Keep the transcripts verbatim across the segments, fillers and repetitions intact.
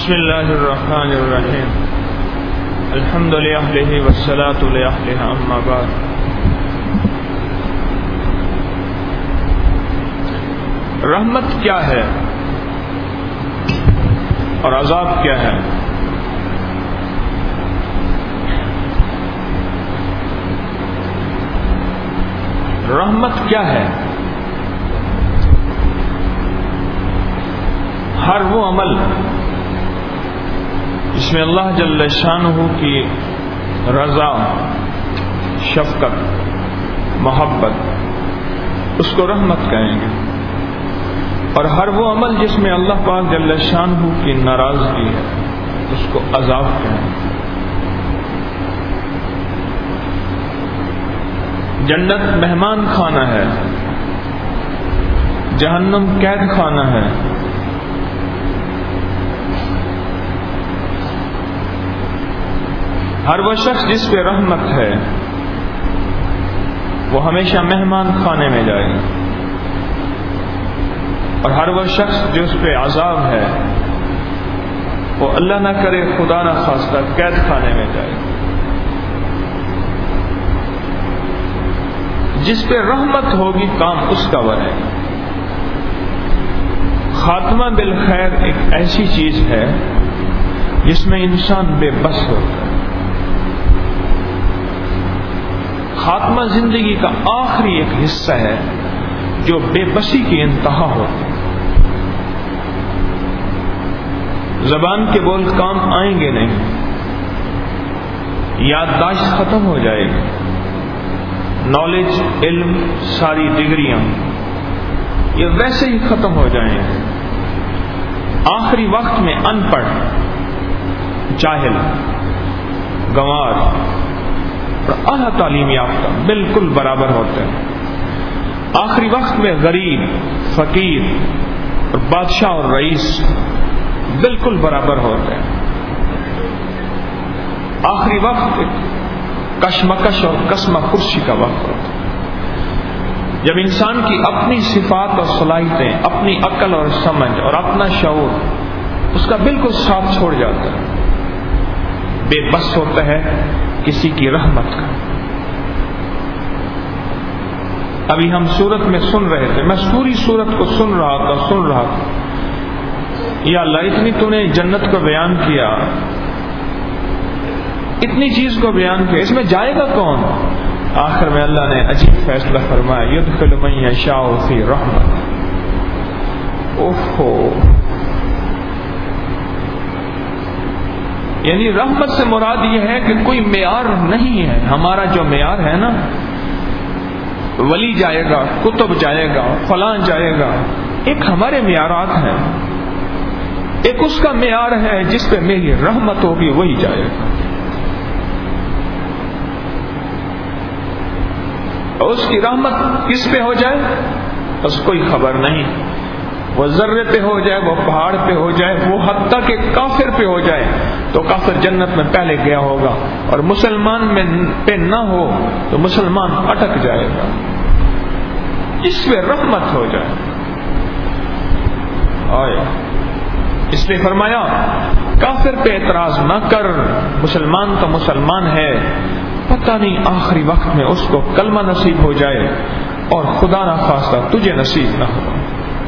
بسم اللہ الرحمن الرحیم الحمد للہ والصلاة لأہلہ اما بعد. رحمت کیا ہے اور عذاب کیا ہے؟ رحمت کیا ہے؟ ہر وہ عمل جس میں اللہ جل شانہ کی رضا، شفقت، محبت، اس کو رحمت کہیں گے. اور ہر وہ عمل جس میں اللہ پاک جل شانہ کی ناراضگی ہے اس کو عذاب کہیں گے. جنت مہمان خانہ ہے، جہنم قید خانہ ہے. ہر وہ شخص جس پہ رحمت ہے وہ ہمیشہ مہمان خانے میں جائے گا، اور ہر وہ شخص جس پہ عذاب ہے وہ اللہ نہ کرے خدا نہ خواستہ قید خانے میں جائے گا. جس پہ رحمت ہوگی کام اس کا بنے گا. خاتمہ بالخیر ایک ایسی چیز ہے جس میں انسان بے بس ہوتا ہے. خاتمہ زندگی کا آخری ایک حصہ ہے جو بے بسی کی انتہا ہوتی ہے. زبان کے بول کام آئیں گے نہیں، یادداشت ختم ہو جائے گی، نالج، علم، ساری ڈگریاں یہ ویسے ہی ختم ہو جائیں گے. آخری وقت میں ان پڑھ، جاہل، گنوار اور اعلیٰ تعلیم یافتہ بالکل برابر ہوتے ہیں. آخری وقت میں غریب، فقیر اور بادشاہ اور رئیس بالکل برابر ہوتے ہیں. آخری وقت کشمکش اور قسمہ پرسی کا وقت ہوتا ہے جب انسان کی اپنی صفات اور صلاحیتیں، اپنی عقل اور سمجھ اور اپنا شعور اس کا بالکل ساتھ چھوڑ جاتا ہے. بے بس ہوتا ہے کسی کی رحمت کا. ابھی ہم سورت میں سن رہے تھے، میں پوری سورت کو سن رہا تھا سن رہا تھا یا اللہ اتنی تو نے جنت کو بیان کیا، اتنی چیز کو بیان کیا، اس میں جائے گا کون؟ آخر میں اللہ نے عجیب فیصلہ فرمایا، یدخل من یشاء فی رحمت. اوہو، یعنی رحمت سے مراد یہ ہے کہ کوئی معیار نہیں ہے. ہمارا جو معیار ہے نا، ولی جائے گا، کتب جائے گا، فلاں جائے گا، ایک ہمارے معیارات ہیں، ایک اس کا معیار ہے جس پہ میری رحمت ہوگی وہی جائے گا. اور اس کی رحمت کس پہ ہو جائے بس کوئی خبر نہیں. وہ ذرے پہ ہو جائے، وہ پہاڑ پہ ہو جائے، وہ حتیٰ کہ کافر پہ ہو جائے تو کافر جنت میں پہلے گیا ہوگا، اور مسلمان میں پہ نہ ہو تو مسلمان اٹک جائے گا. اس پہ رحمت ہو جائے. آئے اس نے فرمایا کافر پہ اعتراض نہ کر، مسلمان تو مسلمان ہے، پتہ نہیں آخری وقت میں اس کو کلمہ نصیب ہو جائے اور خدا نہ خواستہ تجھے نصیب نہ ہو.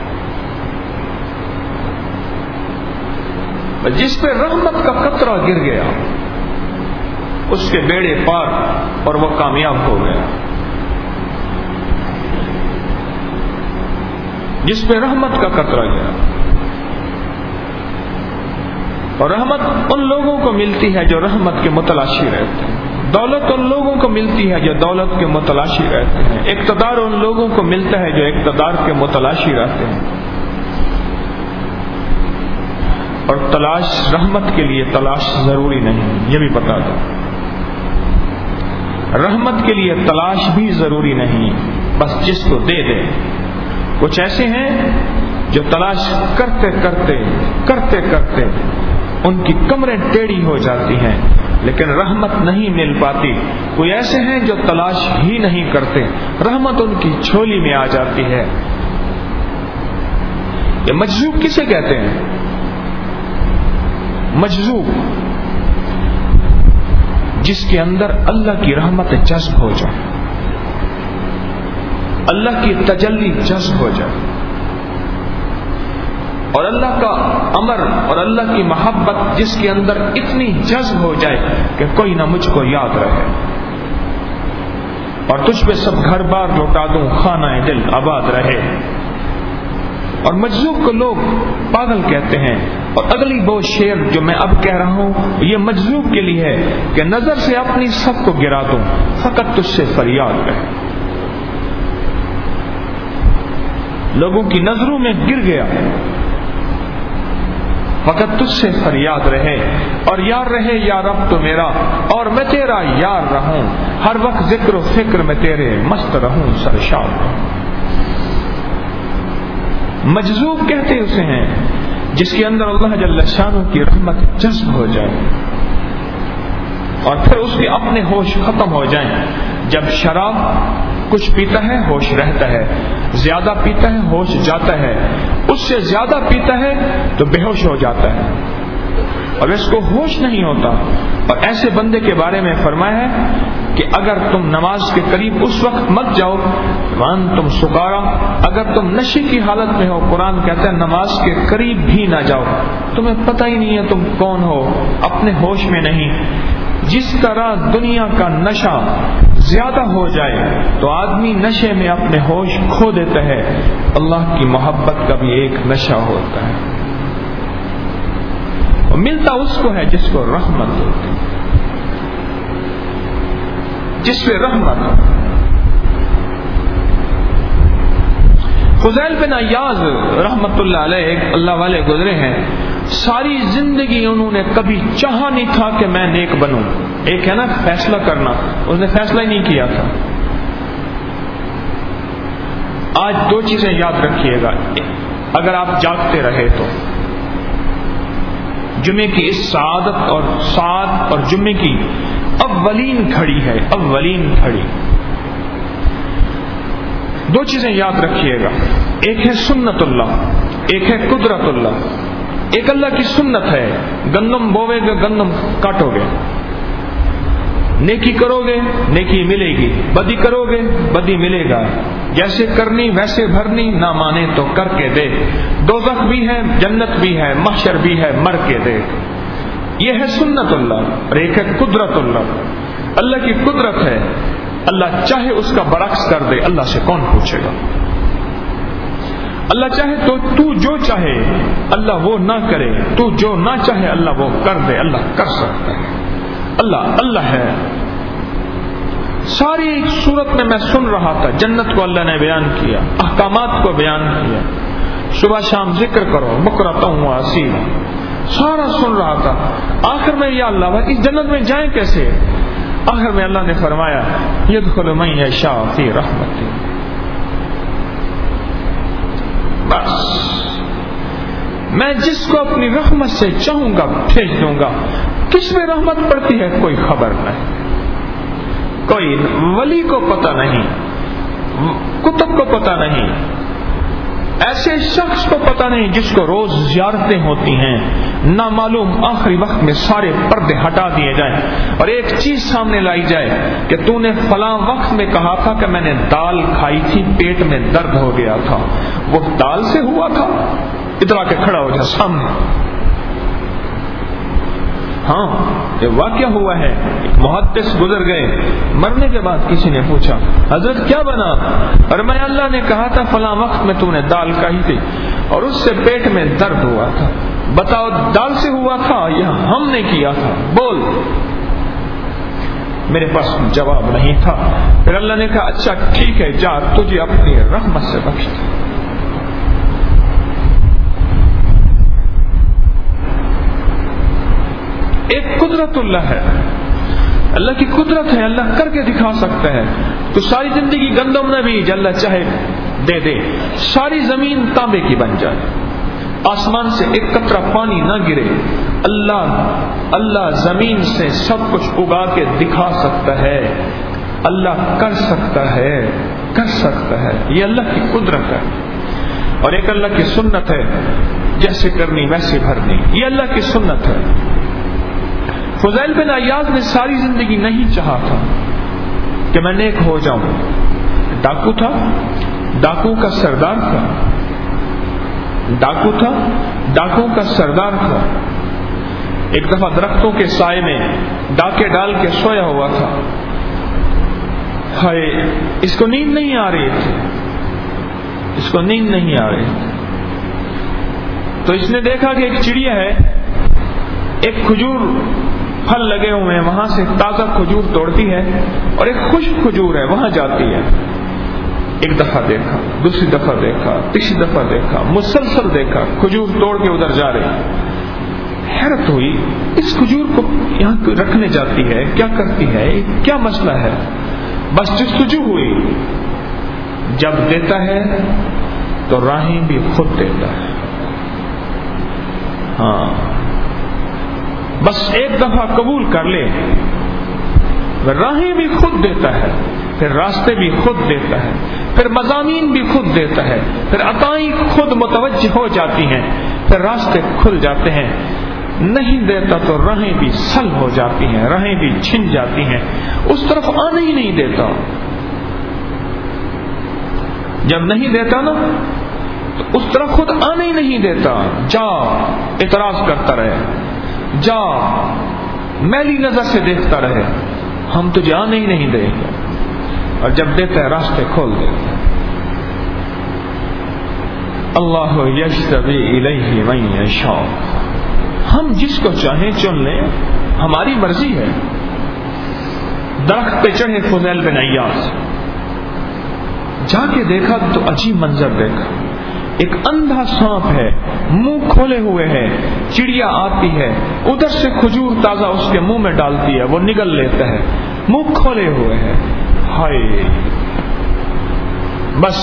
جس پہ رحمت کا قطرہ گر گیا اس کے بیڑے پار اور وہ کامیاب ہو گیا. جس پہ رحمت کا قطرہ گیا. اور رحمت ان لوگوں کو ملتی ہے جو رحمت کے متلاشی رہتے ہیں. دولت ان لوگوں کو ملتی ہے جو دولت کے متلاشی رہتے ہیں. اقتدار ان لوگوں کو ملتا ہے جو اقتدار کے متلاشی رہتے ہیں. اور تلاش رحمت کے لیے تلاش ضروری نہیں، یہ بھی بتا دو. رحمت کے لیے تلاش بھی ضروری نہیں، بس جس کو دے دے. کچھ ایسے ہیں جو تلاش کرتے کرتے کرتے کرتے ان کی کمریں ٹیڑھی ہو جاتی ہیں لیکن رحمت نہیں مل پاتی. کوئی ایسے ہیں جو تلاش ہی نہیں کرتے، رحمت ان کی جھولی میں آ جاتی ہے. یہ مجذوب کسے کہتے ہیں؟ مجذوب، جس کے اندر اللہ کی رحمت جذب ہو جائے، اللہ کی تجلی جذب ہو جائے، اور اللہ کا امر اور اللہ کی محبت جس کے اندر اتنی جذب ہو جائے کہ کوئی نہ مجھ کو یاد رہے، اور تجھ پہ سب گھر بار لوٹا دوں، خانہ دل آباد رہے۔ اور مجذوب کو لوگ پاگل کہتے ہیں، اور اگلی وہ شعر جو میں اب کہہ رہا ہوں یہ مجذوب کے لیے ہے کہ نظر سے اپنی سب کو گرا دوں، فقط تجھ سے فریاد رہے۔ لوگوں کی نظروں میں گر گیا، فقط تجھ سے فریاد رہے، اور یار رہے یا رب تو میرا، اور میں تیرا یار رہوں، ہر وقت ذکر و فکر میں تیرے مست رہوں، سرشار رہوں۔ مجذوب کہتے اسے ہیں جس کے اندر اللہ جل شانہ کی رحمت جذب ہو جائے، اور پھر اس کے اپنے ہوش ختم ہو جائیں۔ جب شراب کچھ پیتا ہے ہوش رہتا ہے، زیادہ پیتا ہے ہوش جاتا ہے، اس سے زیادہ پیتا ہے تو بے ہوش ہو جاتا ہے، اور اس کو ہوش نہیں ہوتا۔ اور ایسے بندے کے بارے میں فرمایا ہے کہ اگر تم نماز کے قریب اس وقت مت جاؤ وان تم سکارا، اگر تم نشے کی حالت میں ہو، قرآن کہتا ہے نماز کے قریب بھی نہ جاؤ، تمہیں پتہ ہی نہیں ہے تم کون ہو، اپنے ہوش میں نہیں۔ جس طرح دنیا کا نشہ زیادہ ہو جائے تو آدمی نشے میں اپنے ہوش کھو دیتا ہے، اللہ کی محبت کا بھی ایک نشہ ہوتا ہے، اور ملتا اس کو ہے جس کو رحمت ہوتی، جس پہ رحمت ہو۔ فضیل بن عیاض رحمت اللہ علیہ ایک اللہ والے گزرے ہیں، ساری زندگی انہوں نے کبھی چاہا نہیں تھا کہ میں نیک بنوں۔ ایک ہے نا فیصلہ کرنا، اس نے فیصلہ ہی نہیں کیا تھا۔ آج دو چیزیں یاد رکھیے گا اگر آپ جاگتے رہے تو، جمعے کی اس سعادت اور سعادت اور جمعے کی اولین گھڑی ہے، اولین گھڑی۔ دو چیزیں یاد رکھیے گا، ایک ہے سنت اللہ، ایک ہے قدرت اللہ۔ ایک اللہ کی سنت ہے، گندم بوے گے گندم کاٹو گے، نیکی کرو گے نیکی ملے گی، بدی کرو گے بدی ملے گا، جیسے کرنی ویسے بھرنی، نہ مانے تو کر کے دے، دوزخ بھی ہے جنت بھی ہے محشر بھی ہے مر کے دے۔ یہ ہے سنت اللہ، اور ایک ہے قدرت اللہ۔ اللہ کی قدرت ہے، اللہ چاہے اس کا برعکس کر دے، اللہ سے کون پوچھے گا؟ اللہ چاہے تو تو جو چاہے اللہ وہ نہ کرے، تو جو نہ چاہے اللہ وہ کر دے، اللہ کر سکتا ہے۔ اللہ اللہ ہے۔ ساری صورت میں میں سن رہا تھا، جنت کو اللہ نے بیان کیا، احکامات کو بیان کیا، صبح شام ذکر کرو، بکرۃ و اصیلا، سارا سن رہا تھا۔ آخر میں یا اللہ اس جنت میں جائیں کیسے؟ آخر میں اللہ نے فرمایا یدخل من یشاء فی رحمتی، بس میں جس کو اپنی رحمت سے چاہوں گا بھیج دوں گا۔ کس میں رحمت پڑتی ہے کوئی خبر نہیں، کوئی ولی کو پتہ نہیں، کتب کو پتہ نہیں، ایسے شخص کو پتہ نہیں جس کو روز زیارتیں ہوتی ہیں، نہ معلوم آخری وقت میں سارے پردے ہٹا دیے جائیں اور ایک چیز سامنے لائی جائے کہ تو نے فلاں وقت میں کہا تھا کہ میں نے دال کھائی تھی، پیٹ میں درد ہو گیا تھا، وہ دال سے ہوا تھا، اترا کے کھڑا ہو جائے سامنے۔ ہاں یہ واقعہ ہوا ہے، ایک محدث گزر گئے، مرنے کے بعد کسی نے پوچھا حضرت کیا بنا؟ اور میں اللہ نے کہا تھا فلاں وقت میں تو نے دال کھائی تھی اور اس سے پیٹ میں درد ہوا تھا، بتاؤ دال سے ہوا تھا یا ہم نے کیا تھا؟ بول۔ میرے پاس جواب نہیں تھا۔ پھر اللہ نے کہا اچھا ٹھیک ہے، جا تجھے اپنی رحمت سے بخشتا۔ ایک قدرت اللہ ہے، اللہ کی قدرت ہے، اللہ کر کے دکھا سکتا ہے۔ تو ساری زندگی گندم نہ بیج، اللہ چاہے دے دے، ساری زمین تانبے کی بن جائے، آسمان سے ایک قطرہ پانی نہ گرے، اللہ اللہ زمین سے سب کچھ اگا کے دکھا سکتا ہے، اللہ کر سکتا ہے کر سکتا ہے، یہ اللہ کی قدرت ہے۔ اور ایک اللہ کی سنت ہے جیسے کرنی ویسے بھرنی، یہ اللہ کی سنت ہے۔ فضیل بن عیاض نے ساری زندگی نہیں چاہا تھا کہ میں نیک ہو جاؤں، ڈاکو تھا، ڈاکو کا سردار تھا، ڈاکو تھا ڈاکو کا سردار تھا۔ ایک دفعہ درختوں کے سائے میں ڈاکے ڈال کے سویا ہوا تھا، ہائے اس کو نیند نہیں آ رہی تھی، اس کو نیند نہیں آ رہی تھی، تو اس نے دیکھا کہ ایک چڑیا ہے، ایک کھجور پھل لگے ہوئے ہیں، وہاں سے تازہ کھجور توڑتی ہے اور ایک خشک کھجور ہے وہاں جاتی ہے۔ ایک دفعہ دیکھا، دوسری دفعہ دیکھا، تیسری دفعہ دیکھا، مسلسل دیکھا، کھجور توڑ کے ادھر جا رہی۔ حیرت ہوئی، اس کھجور کو یہاں رکھنے جاتی ہے، کیا کرتی ہے، کیا مسئلہ ہے؟ بس جستجو ہوئی، جب دیتا ہے تو راہیں بھی خود دیتا ہے۔ ہاں بس ایک دفعہ قبول کر لے، راہیں بھی خود دیتا ہے، پھر راستے بھی خود دیتا ہے، پھر مضامین بھی خود دیتا ہے، پھر عطائیں خود متوجہ ہو جاتی ہیں، پھر راستے کھل جاتے ہیں۔ نہیں دیتا تو راہیں بھی سل ہو جاتی ہیں، راہیں بھی چھن جاتی ہیں، اس طرف آنے ہی نہیں دیتا۔ جب نہیں دیتا نا تو اس طرف خود آنے ہی نہیں دیتا، جا اعتراض کرتا رہے، جا میلی نظر سے دیکھتا رہے، ہم تجھے آنے ہی نہیں دیں گے، اور جب دیتا ہے راستے کھول دیتا ہے۔ اللہ یجتبی الیہ من یشاء، ہم جس کو چاہیں چن لیں، ہماری مرضی ہے۔ درخت پہ چڑھے فضیل بن عیاض، جا کے دیکھا تو عجیب منظر دیکھا، ایک اندھا سانپ ہے، منہ کھولے ہوئے ہے، چڑیا آتی ہے ادھر سے کھجور تازہ اس کے منہ میں ڈالتی ہے، وہ نگل لیتا ہے، منہ کھولے ہوئے ہے۔ ہائے بس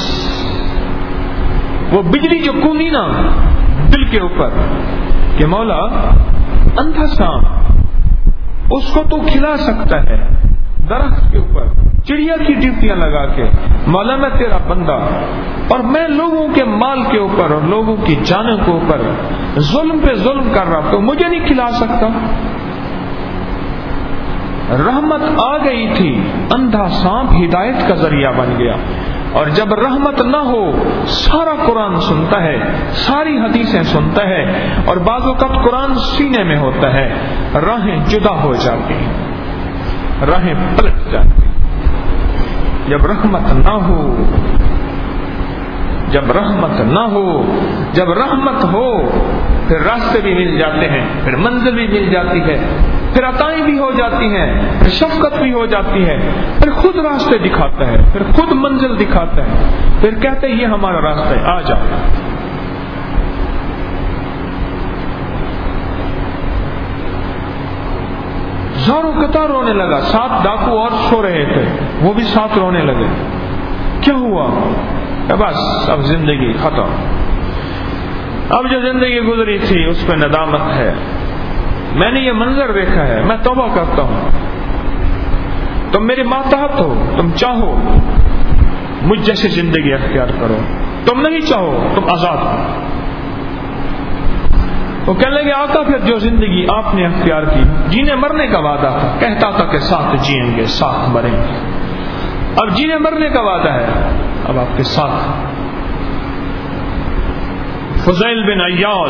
وہ بجلی جو کونی نا دل کے اوپر کہ مولا اندھا سانپ اس کو تو کھلا سکتا ہے درخت کے اوپر چڑیا کی ڈیوٹیاں لگا کے، مولا میں تیرا بندہ اور میں لوگوں کے مال کے اوپر اور لوگوں کی جانوں کے اوپر ظلم پہ ظلم کر رہا تو مجھے نہیں کھلا سکتا؟ رحمت آ گئی تھی، اندھا سانپ ہدایت کا ذریعہ بن گیا، اور جب رحمت نہ ہو سارا قرآن سنتا ہے، ساری حدیثیں سنتا ہے، اور بعض اوقات قرآن سینے میں ہوتا ہے، راہیں جدا ہو جاتی ہیں، راہیں پلٹ جاتی ہیں۔ جب رحمت نہ ہو جب رحمت نہ ہو جب رحمت ہو پھر راستے بھی مل جاتے ہیں، پھر منزل بھی مل جاتی ہے، پھر عطائیں بھی ہو جاتی ہیں، پھر شفقت بھی ہو جاتی ہے، پھر خود راستے دکھاتا ہے، پھر خود منزل دکھاتا ہے، پھر کہتے ہیں یہ ہمارا راستہ ہے، آ جاؤ۔ زاروں قطار رونے لگا، سات ڈاکو اور سو رہے تھے، وہ بھی ساتھ رونے لگے۔ کیا ہوا؟ بس اب زندگی ختم، اب جو زندگی گزری تھی اس پہ ندامت ہے، میں نے یہ منظر دیکھا ہے، میں توبہ کرتا ہوں، تم میرے ماتحت ہو، تم چاہو مجھ جیسی زندگی اختیار کرو، تم نہیں چاہو تم آزاد ہو۔ وہ کہنے لگے آقا پھر جو زندگی آپ نے اختیار کی، جینے مرنے کا وعدہ تھا، کہتا تھا کہ ساتھ جئیں گے ساتھ مریں گے، اب جینے مرنے کا وعدہ ہے، اب آپ کے ساتھ۔ فضیل بن عیاض،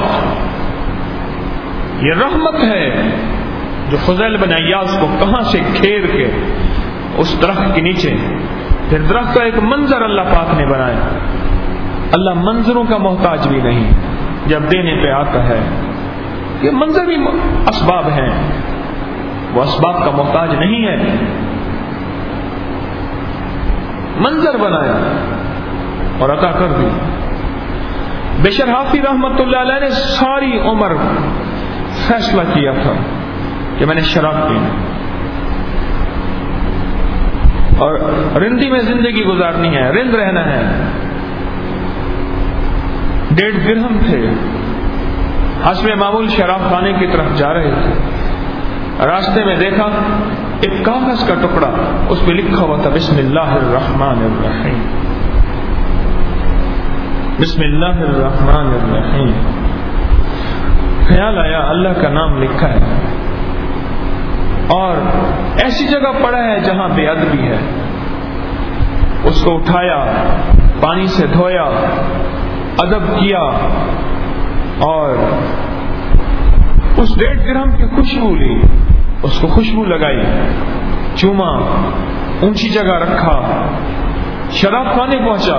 یہ رحمت ہے جو فضیل بن عیاض کو کہاں سے گھیر کے اس درخت کے نیچے، پھر درخت کا ایک منظر اللہ پاک نے بنایا۔ اللہ منظروں کا محتاج بھی نہیں، جب دینے پہ آتا ہے یہ منظر بھی اسباب ہیں، وہ اسباب کا محتاج نہیں ہے، منظر بنایا اور عطا کر دی۔ بشر حافی رحمت اللہ علیہ نے ساری عمر فیصلہ کیا تھا کہ میں نے شراب پینی اور رندی میں زندگی گزارنی ہے، رند رہنا ہے۔ ڈیڑھ درہم تھے، حسب معمول شراب خانے کی طرف جا رہے تھے، راستے میں دیکھا ایک کاغذ کا ٹکڑا، اس پہ لکھا ہوا تھا بسم اللہ الرحمن الرحیم، بسم اللہ الرحمن الرحیم۔ خیال آیا اللہ کا نام لکھا ہے اور ایسی جگہ پڑا ہے جہاں بے ادبی ہے. اس کو اٹھایا، پانی سے دھویا، ادب کیا اور اس ڈیڑھ درہم کی خوشبو لی، اس کو خوشبو لگائی، چوما، اونچی جگہ رکھا، شراب خانے پہنچا.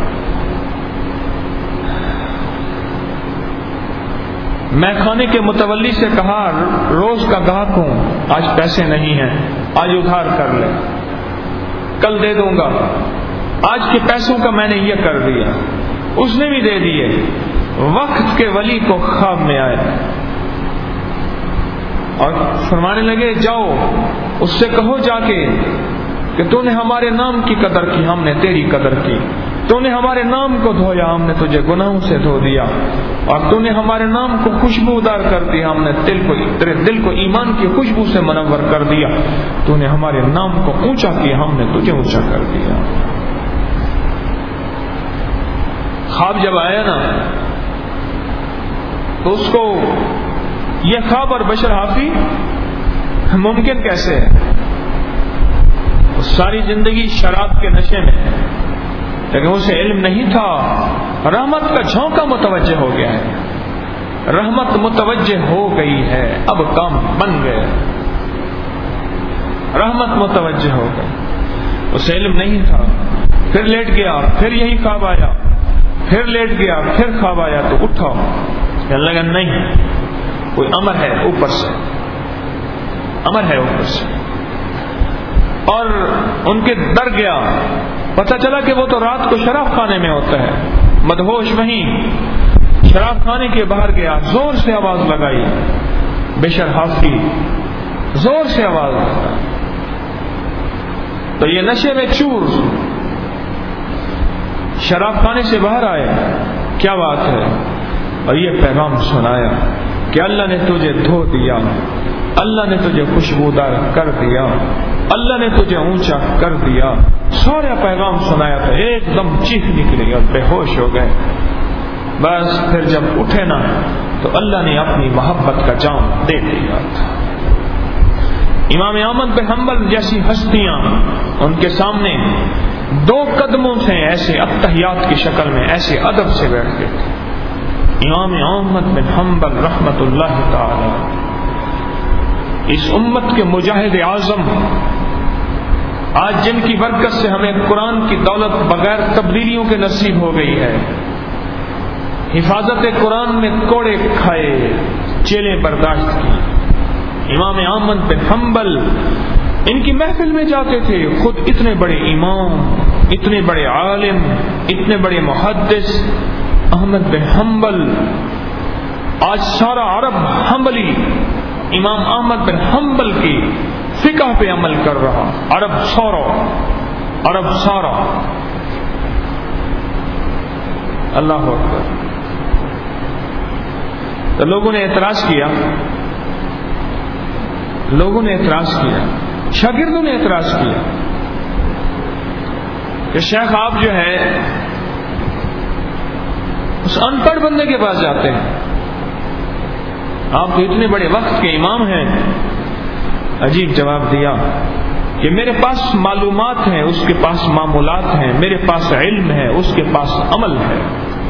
میں کھانے کے متولی سے کہا روز کا گاہک ہوں، آج پیسے نہیں ہیں، آج ادھار کر لے، کل دے دوں گا، آج کے پیسوں کا میں نے یہ کر دیا. اس نے بھی دے دیے. وقت کے ولی کو خواب میں آئے اور فرمانے لگے جاؤ اس سے کہو جا کے کہ تو نے ہمارے نام کی قدر کی، ہم نے تیری قدر کی. تو نے ہمارے نام کو دھویا، ہم نے تجھے گناہوں سے دھو دیا. اور تو نے ہمارے نام کو خوشبودار کر دیا، ہم نے دل کو تیرے دل کو ایمان کی خوشبو سے منور کر دیا. تو نے ہمارے نام کو اونچا کیا، ہم نے تجھے اونچا کر دیا. خواب جب آیا نا تو اس کو یہ خواب اور بشر حافی ممکن کیسے ہے؟ ساری زندگی شراب کے نشے میں، لیکن اسے علم نہیں تھا. رحمت کا جھونکا متوجہ ہو گیا ہے، رحمت متوجہ ہو گئی ہے، اب کام بن گئے، رحمت متوجہ ہو گئی. اسے علم نہیں تھا. پھر لیٹ گیا، پھر یہی خواب آیا، پھر لیٹ گیا، پھر خواب آیا تو اٹھا. کہنے لگا نہیں، کوئی امر ہے اوپر سے، امر ہے اوپر سے. اور ان کے ڈر گیا. پتہ چلا کہ وہ تو رات کو شراب خانے میں ہوتا ہے، مدہوش وہیں شراب خانے کے باہر گیا، زور سے آواز لگائی، بشر حافی زور سے آواز لگائی. تو یہ نشے میں چور شراب خانے سے باہر آئے. کیا بات ہے؟ اور یہ پیغام سنایا کہ اللہ نے تجھے دھو دیا، اللہ نے تجھے خوشبودار کر دیا، اللہ نے تجھے اونچا کر دیا. سارا پیغام سنایا تو ایک دم چیخ نکلی اور بے ہوش ہو گئے. بس پھر جب اٹھے نا تو اللہ نے اپنی محبت کا جام دے دیا تھا. امام احمد بن حنبل جیسی ہستیاں ان کے سامنے دو قدموں سے ایسے اتحیات کی شکل میں ایسے ادب سے بیٹھتے تھے. امام احمد بن حنبل رحمت اللہ تعالی، اس امت کے مجاہد اعظم، آج جن کی برکت سے ہمیں قرآن کی دولت بغیر تبدیلیوں کے نصیب ہو گئی ہے. حفاظت قرآن میں کوڑے کھائے، چیلیں برداشت کی. امام احمد بن حنبل ان کی محفل میں جاتے تھے، خود اتنے بڑے امام، اتنے بڑے عالم، اتنے بڑے محدث احمد بن حنبل. آج سارا عرب حنبلی امام احمد بن حنبل کی فقہ پہ عمل کر رہا. عرب سارا، عرب سارا. اللہ اکبر. تو لوگوں نے اعتراض کیا، لوگوں نے اعتراض کیا، شاگردوں نے اعتراض کیا کہ شیخ آپ جو ہے اس ان پڑھ بندے کے پاس جاتے ہیں، آپ تو اتنے بڑے وقت کے امام ہیں. عجیب جواب دیا کہ میرے پاس معلومات ہیں، اس کے پاس معمولات ہیں، میرے پاس علم ہے، اس کے پاس عمل ہے.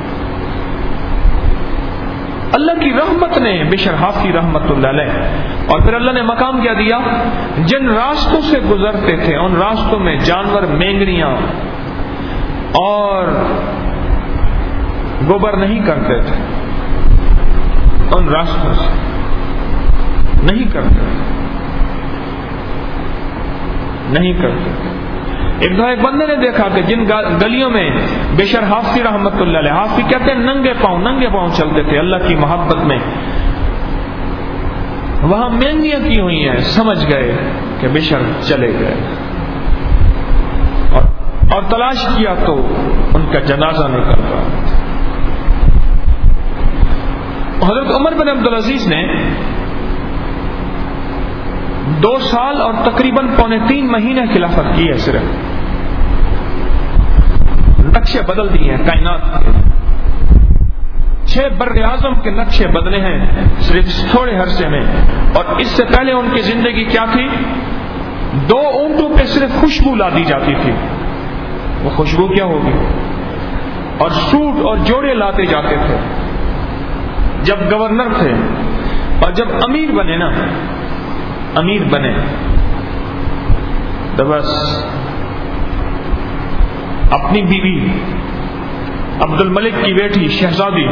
اللہ کی رحمت نے بشر حافی رحمت اللہ علیہ، اور پھر اللہ نے مقام کیا دیا، جن راستوں سے گزرتے تھے ان راستوں میں جانور مینگڑیاں اور گوبر نہیں کرتے تھے، ان راستوں سے نہیں کرتے نہیں کرتے ایک دو ایک بندے نے دیکھا کہ جن گلیوں میں بشر حافی رحمت اللہ علیہ، حافی کہتے ہیں ننگے پاؤں ننگے پاؤں چلتے تھے اللہ کی محبت میں، وہاں مہنگیاں کی ہوئی ہیں. سمجھ گئے کہ بشر چلے گئے اور, اور تلاش کیا تو ان کا جنازہ نکل رہا. حضرت عمر بن عبدالعزیز نے دو سال اور تقریباً پونے تین مہینے خلافت کی ہے. صرف نقشے بدل دیے ہیں کائنات کے. چھ بر اعظم کے نقشے بدلے ہیں صرف تھوڑے عرصے میں. اور اس سے پہلے ان کی زندگی کیا تھی؟ دو اونٹوں پہ صرف خوشبو لا دی جاتی تھی. وہ خوشبو کیا ہوگی؟ اور سوٹ اور جوڑے لاتے جاتے تھے. جب گورنر تھے اور جب امیر بنے نا امیر بنے تو بس اپنی بیوی عبد الملک کی بیٹی شہزادی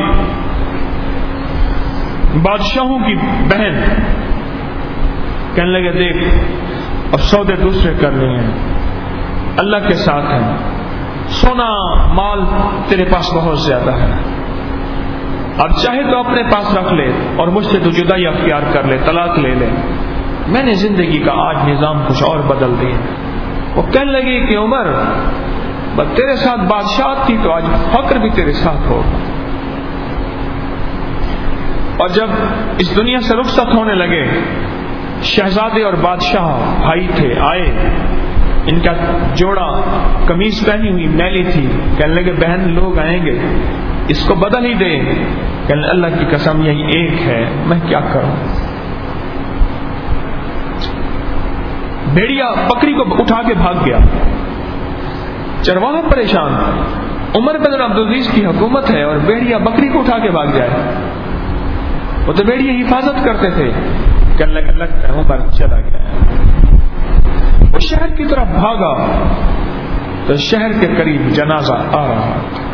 بادشاہوں کی بہن کہنے لگے دیکھ اب سودے دوسرے کرنے ہیں، اللہ کے ساتھ ہیں، سونا مال تیرے پاس بہت زیادہ ہے، اب چاہے تو اپنے پاس رکھ لے اور مجھ سے تو جدائی اختیار کر لے، طلاق لے لے. میں نے زندگی کا آج نظام کچھ اور بدل دیا. وہ کہنے لگی کہ عمر بس تیرے ساتھ بادشاہ تھی تو آج فقر بھی تیرے ساتھ ہوگا. اور جب اس دنیا سے رخصت ہونے لگے، شہزادے اور بادشاہ بھائی تھے آئے، ان کا جوڑا قمیض پہنی ہوئی میلی تھی. کہنے لگے بہن لوگ آئیں گے، اس کو بدل ہی دے. کہنے اللہ کی قسم یہی ایک ہے، میں کیا کروں. بھیڑیا بکری کو اٹھا کے بھاگ گیا. چرواہا پریشان، عمر بن عبدالعزیز کی حکومت ہے اور بھیڑیا بکری کو اٹھا کے بھاگ جائے. وہ تو بھیڑیا حفاظت کرتے تھے. کہنے لگا لگتا ہے عمر چلا گیا. وہ شہر کی طرف بھاگا تو شہر کے قریب جنازہ آ رہا.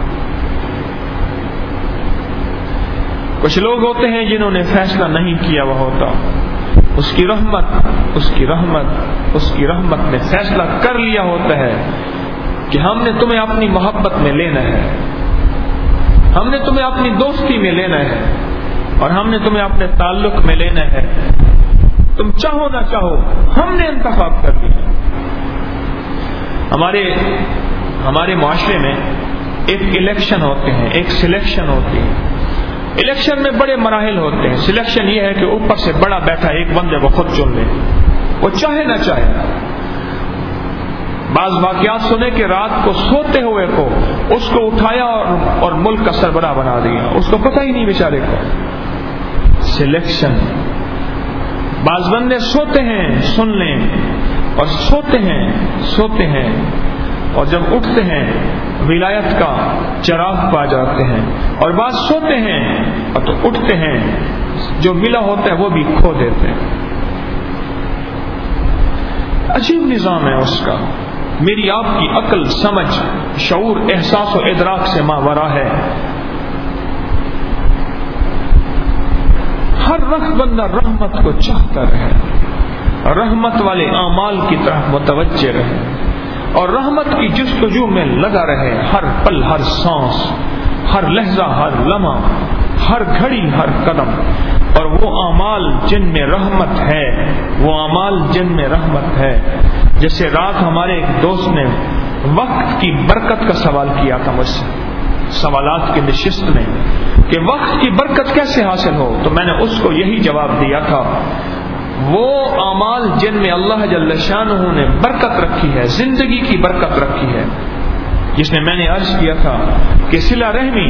کچھ لوگ ہوتے ہیں جنہوں نے فیصلہ نہیں کیا وہ ہوتا، اس کی رحمت اس کی رحمت اس کی رحمت نے فیصلہ کر لیا ہوتا ہے کہ ہم نے تمہیں اپنی محبت میں لینا ہے، ہم نے تمہیں اپنی دوستی میں لینا ہے، اور ہم نے تمہیں اپنے تعلق میں لینا ہے. تم چاہو نہ چاہو ہم نے انتخاب کر دیا. ہمارے ہمارے معاشرے میں ایک الیکشن ہوتے ہیں، ایک سلیکشن ہوتی ہے. الیکشن میں بڑے مراحل ہوتے ہیں. سلیکشن یہ ہے کہ اوپر سے بڑا بیٹھا ایک بندے کو خود چن لے، وہ چاہے نہ چاہے. بعض واقعات سنے کہ رات کو سوتے ہوئے کو اس کو اٹھایا اور, اور ملک کا سربراہ بنا دیا، اس کو پتہ ہی نہیں بیچارے کو. سلیکشن. بعض بندے سوتے ہیں سن لیں اور سوتے ہیں سوتے ہیں اور جب اٹھتے ہیں ولایت کا چراغ پا جاتے ہیں. اور بعض سوتے ہیں اور تو اٹھتے ہیں، جو ملا ہوتا ہے وہ بھی کھو دیتے ہیں. عجیب نظام ہے اس کا. میری آپ کی عقل سمجھ شعور احساس و ادراک سے ماورا ہے. ہر رخ بندہ رحمت کو چاہتا رہے، رحمت والے اعمال کی طرف متوجہ رہے اور رحمت کی جستجو میں لگا رہے. ہر پل، ہر سانس، ہر لحظہ، ہر لمحہ، ہر گھڑی، ہر قدم. اور وہ اعمال جن میں رحمت ہے، وہ اعمال جن میں رحمت ہے. جیسے رات ہمارے ایک دوست نے وقت کی برکت کا سوال کیا تھا مجھ سے سوالات کی نشست میں کہ وقت کی برکت کیسے حاصل ہو، تو میں نے اس کو یہی جواب دیا تھا، وہ اعمال جن میں اللہ جل شانہ نے برکت رکھی ہے، زندگی کی برکت رکھی ہے. جس میں میں نے عرض کیا تھا کہ صلہ رحمی،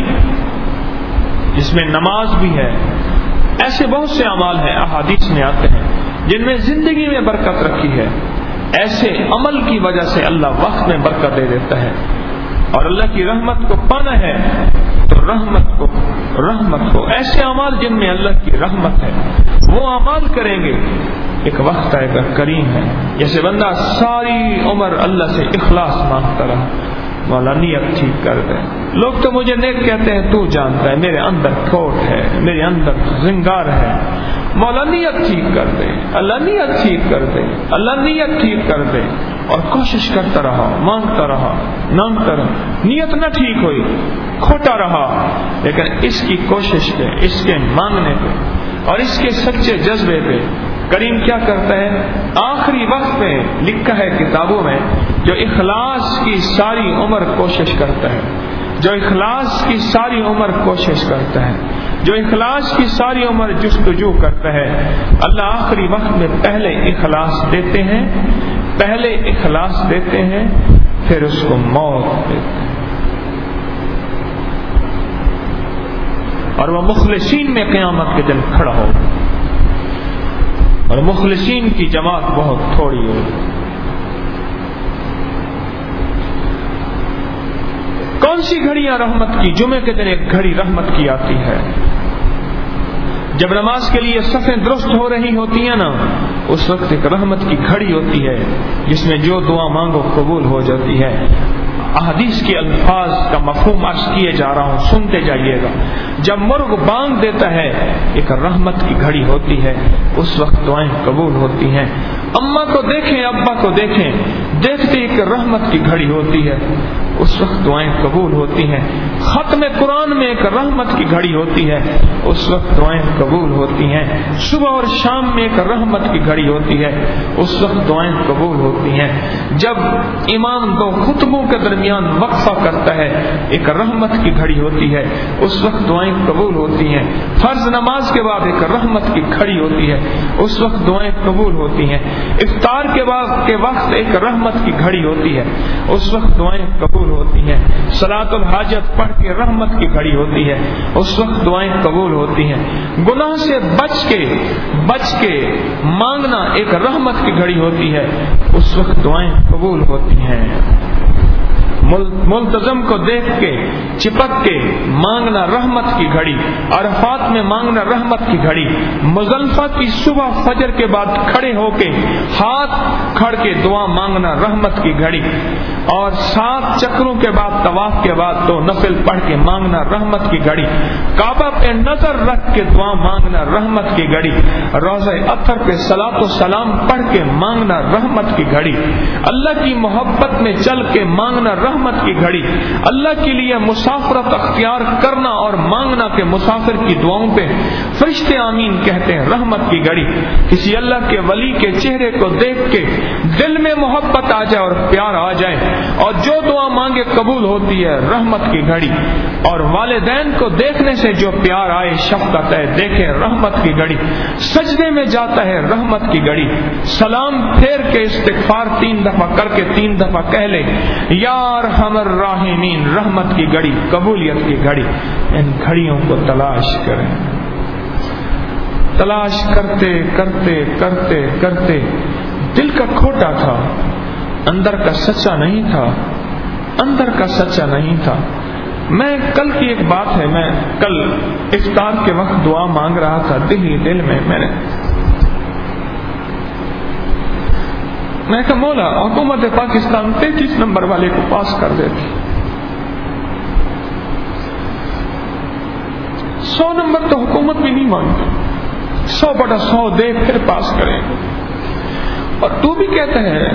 جس میں نماز بھی ہے، ایسے بہت سے اعمال ہیں احادیث میں آتے ہیں جن میں زندگی میں برکت رکھی ہے. ایسے عمل کی وجہ سے اللہ وقت میں برکت دے دیتا ہے. اور اللہ کی رحمت کو پانا ہے تو رحمت کو رحمت کو ایسے اعمال جن میں اللہ کی رحمت ہے وہ اعمال کریں گے. ایک وقت آئے گا کریم ہے، جیسے بندہ ساری عمر اللہ سے اخلاص مانگتا رہا، مولا نیت ٹھیک کر دے. لوگ تو مجھے نیک کہتے ہیں، تو جانتا ہے میرے اندر کھوٹ ہے، میرے اندر زنگار ہے. مولا نیت ٹھیک کر دے، اللہ نیت ٹھیک کر دے، اللہ نیت ٹھیک کر دے. اور کوشش کرتا رہا، مانگتا رہا، مانگتا رہا، نیت نہ ٹھیک ہوئی، کھوٹا رہا. لیکن اس کی کوشش پہ، اس کے مانگنے پہ اور اس کے سچے جذبے پہ کریم کیا کرتا ہے؟ آخری وقت میں لکھا ہے کتابوں میں، جو اخلاص کی ساری عمر کوشش کرتا ہے، جو اخلاص کی ساری عمر کوشش کرتا ہے، جو اخلاص کی ساری عمر جستجو کرتا ہے، اللہ آخری وقت میں پہلے اخلاص دیتے ہیں، پہلے اخلاص دیتے ہیں، پھر اس کو موت دیتے ہیں. اور وہ مخلصین میں قیامت کے دن کھڑا ہوگا، اور مخلصین کی جماعت بہت تھوڑی ہوگی۔ کون سی گھڑیاں رحمت کی؟ جمعے کے دن ایک گھڑی رحمت کی آتی ہے، جب نماز کے لیے صفیں درست ہو رہی ہوتی ہیں نا، اس وقت ایک رحمت کی گھڑی ہوتی ہے جس میں جو دعا مانگو قبول ہو جاتی ہے۔ احادیث کے الفاظ کا مفہوم عرض کیے جا رہا ہوں، سنتے جائیے گا۔ جب مرغ بانگ دیتا ہے ایک رحمت کی گھڑی ہوتی ہے، اس وقت دعائیں قبول ہوتی ہیں۔ اماں کو دیکھیں، ابا کو دیکھیں، دیکھتے ایک رحمت کی گھڑی ہوتی ہے، اس وقت دعائیں قبول ہوتی ہیں۔ ختم قرآن میں ایک رحمت کی گھڑی ہوتی ہے، اس وقت دعائیں قبول ہوتی ہیں۔ صبح اور شام میں ایک رحمت کی گھڑی ہوتی ہے، اس وقت دعائیں قبول ہوتی ہیں۔ جب امام دو خطبوں کے درمیان وقفہ کرتا ہے ایک رحمت کی گھڑی ہوتی ہے، اس وقت دعائیں قبول ہوتی ہیں۔ فرض نماز کے بعد ایک رحمت کی گھڑی ہوتی ہے، اس وقت دعائیں قبول ہوتی ہیں۔ افطار کے بعد کے وقت ایک رحمت کی گھڑی ہوتی ہے، اس وقت دعائیں قبول ہوتی ہیں۔ صلاۃ الحاجت پڑھ کے رحمت کی گھڑی ہوتی ہے، اس وقت دعائیں قبول ہوتی ہیں۔ گناہ سے بچ کے بچ کے مانگنا ایک رحمت کی گھڑی ہوتی ہے، اس وقت دعائیں قبول ہوتی ہیں۔ ملتزم کو دیکھ کے چپک کے مانگنا رحمت کی گھڑی، عرفات میں مانگنا رحمت کی گھڑی، مزدلفہ کی صبح فجر کے بعد کھڑے ہو کے ہاتھ کھڑ کے دعا مانگنا رحمت کی گھڑی، اور سات چکروں کے بعد طواف کے بعد دو نفل پڑھ کے مانگنا رحمت کی گھڑی، کعبہ پہ نظر رکھ کے دعا مانگنا رحمت کی گھڑی، روضہ اطہر پہ صلاۃ و سلام پڑھ کے مانگنا رحمت کی گھڑی، اللہ کی محبت میں چل کے مانگنا رحمت کی گھڑی، اللہ کے لیے مسافرت اختیار کرنا اور مانگنا کہ مسافر کی دعاؤں پہ فرشتے آمین کہتے ہیں، رحمت کی گھڑی، کسی اللہ کے ولی کے چہرے کو دیکھ کے دل میں محبت آ جائے اور پیار آ جائے اور جو دعا مانگے قبول ہوتی ہے، رحمت کی گھڑی، اور والدین کو دیکھنے سے جو پیار آئے، شفقت ہے، دیکھیں، رحمت کی گھڑی، سجدے میں جاتا ہے، رحمت کی گھڑی، سلام پھیر کے استغفار تین دفعہ کر کے تین دفعہ کہہ لے، یا ارحم الراحمین، رحمت کی گھڑی، قبولیت کی گھڑی۔ ان گھڑیوں کو تلاش کریں، تلاش کرتے کرتے کرتے کرتے دل کا کھوٹا تھا، اندر کا سچا نہیں تھا، اندر کا سچا نہیں تھا۔ میں کل کی ایک بات ہے، میں کل افطار کے وقت دعا مانگ رہا تھا، دل ہی دل میں میں نے میں کہا مولا حکومت پاکستان تینتیس نمبر والے کو پاس کر دیتی، سو نمبر تو حکومت بھی نہیں مانگتی، سو بٹا سو دے پھر پاس کریں گے، اور تو بھی کہتا ہے